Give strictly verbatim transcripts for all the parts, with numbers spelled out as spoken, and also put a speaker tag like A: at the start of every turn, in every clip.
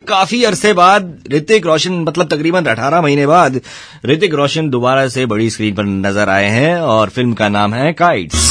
A: काफी अरसे बाद ऋतिक रोशन मतलब तकरीबन अठारह महीने बाद ऋतिक रोशन दोबारा से बड़ी स्क्रीन पर नजर आए हैं और फिल्म का नाम है काइट्स।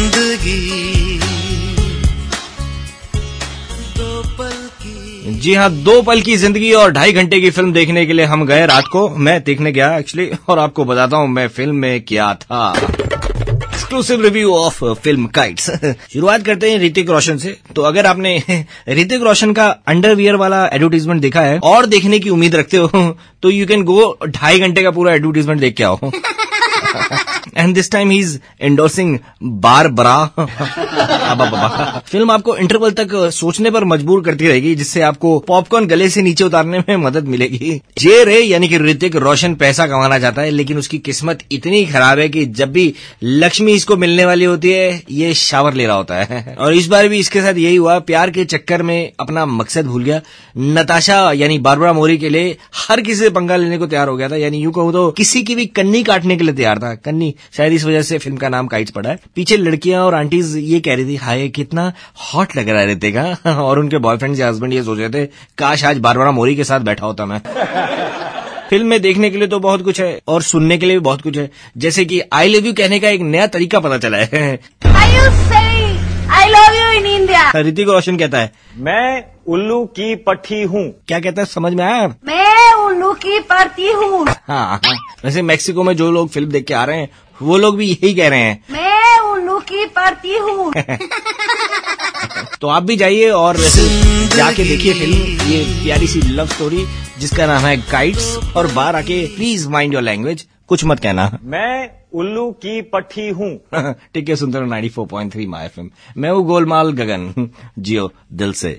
A: जी हाँ, दो पल की जिंदगी और ढाई घंटे की फिल्म देखने के लिए हम गए रात को। मैं देखने गया एक्चुअली, और आपको बताता हूँ मैं फिल्म में क्या था। Exclusive review of film Kites. शुरुआत करते हैं ऋतिक रोशन से। तो अगर आपने ऋतिक रोशन का अंडरवियर वाला एडवर्टीजमेंट देखा है और देखने की उम्मीद रखते हो तो यू कैन गो ढाई घंटे का पूरा एडवर्टीजमेंट देख के आओ। And this time he is endorsing बार ब्रा। फिल्म आपको इंटरवल तक सोचने पर मजबूर करती रहेगी, जिससे आपको पॉपकॉर्न गले से नीचे उतारने में मदद मिलेगी। जे रे यानी कि ऋतिक रोशन पैसा कमाना चाहता है, लेकिन उसकी किस्मत इतनी खराब है कि जब भी लक्ष्मी इसको मिलने वाली होती है ये शावर ले रहा होता है। और इस बार भी इसके साथ यही हुआ। प्यार के चक्कर में अपना मकसद भूल गया। नताशा यानी बारबरा मोरी के लिए हर किसी से पंगा लेने को तैयार हो गया था, यानी यूं कहूं तो किसी की भी कन्नी काटने के लिए तैयार था। कन्नी शायद इस वजह से फिल्म का नाम काइट्स पड़ा है। पीछे लड़कियां और आंटीज ये कह रही थी हाय कितना हॉट लग रहा है ऋतिक का, और उनके बॉयफ्रेंड या हस्बैंड ये सोच रहे थे काश आज बारबरा मोरी के साथ बैठा होता मैं। फिल्म में देखने के लिए तो बहुत कुछ है और सुनने के लिए भी बहुत कुछ है, जैसे कि आई लव यू कहने का एक नया तरीका पता चला है। I love you in India। Hrithik Roshan कहता है
B: मैं उल्लू की पट्टी हूँ।
A: क्या कहता है, समझ में आया?
C: मैं उल्लू की पट्टी हूँ।
A: हाँ, वैसे मैक्सिको में जो लोग फिल्म देख के आ रहे हैं वो लोग भी यही कह रहे हैं,
C: मैं उल्लू की पट्टी हूँ।
A: तो आप भी जाइए और जाके देखिए फिल्म, ये प्यारी सी लव स्टोरी जिसका नाम है काइट्स। और बाहर आके प्लीज माइंड योर लैंग्वेज, कुछ मत कहना।
B: मैं उल्लू की पट्टी हूँ।
A: ठीक है, सुनते रहो ninety four point three my FM. मैं हूँ गोलमाल गगन। जियो दिल से।